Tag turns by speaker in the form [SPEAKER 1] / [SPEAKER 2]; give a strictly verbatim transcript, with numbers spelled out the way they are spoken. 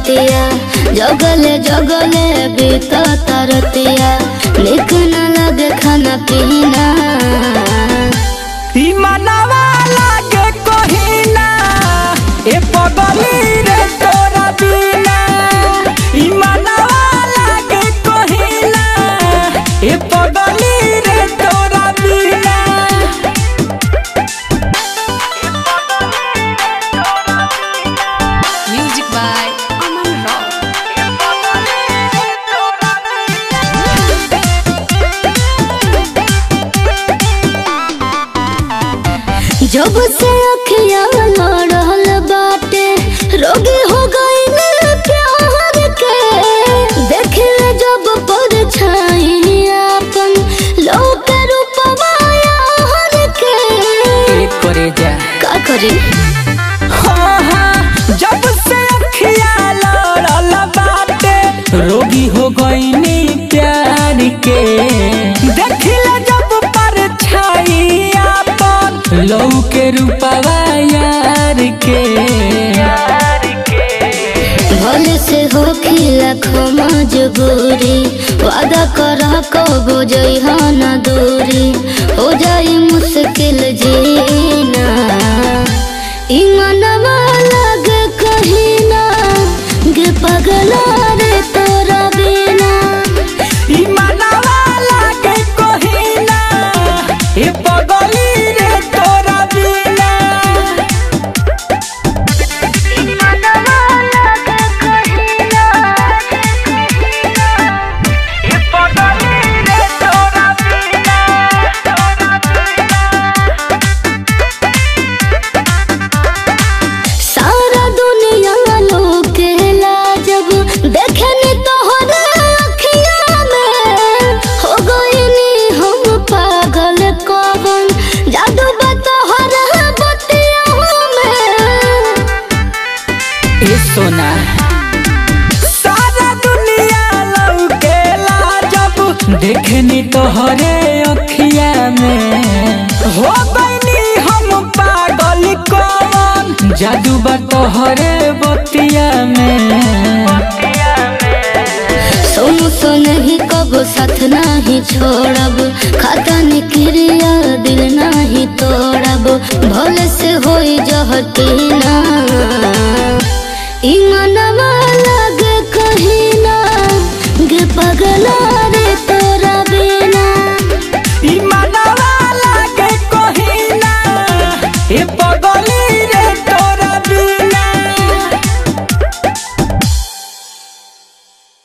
[SPEAKER 1] बतिया जगले जगले बीता तरतिया निक न लगे खाना पीना
[SPEAKER 2] ई मनवा लागे कहिना ए पगली रे तोरा बिना ई मनवा लागे कहिना ए पगली रे तोरा बिना
[SPEAKER 3] Music by Aman Rock.
[SPEAKER 1] जब से अखियां लड़ल बाटे रोगी हो गई प्यार के देखले जब परछाई अपन लोक रूपवा यार के
[SPEAKER 2] एक करे जा
[SPEAKER 1] का करी
[SPEAKER 2] हाँ हाँ जब से अखियां लड़ल बाटे रोगी हो गईनी प्यार के देखले जब परछाई अपन लौ के रूपवा यार के
[SPEAKER 1] भले से हो खिला मजबूरी वादा कर कबो जइहा न दूरी हो जाई मुश्किल जीना ई मनवा लगे कहिना गे पगला रे तोरा बिना
[SPEAKER 2] ई मनवा लागे कहिना ए पगली रे तोरा बिना
[SPEAKER 1] ई मनवा लगे कहिना
[SPEAKER 2] ए पगली रे तोरा बिना
[SPEAKER 1] सारा दुनिया लोकेला जब देखनी तोहरे अखियां में हो गईनी हम पागल कवन जादू बा तोहरे बतिया में
[SPEAKER 2] ए सोना सारा दुनिया लौकेला जब देखनी तोहरे अखिया में हो गईनी हम पागल कवन जादू बा तोहरे बतिया में
[SPEAKER 1] सुन सुन ही कबो साथ नहीं छोड़ब खाता निक्रिया दिल नहीं तोड़ब भले से होई जहटीना ई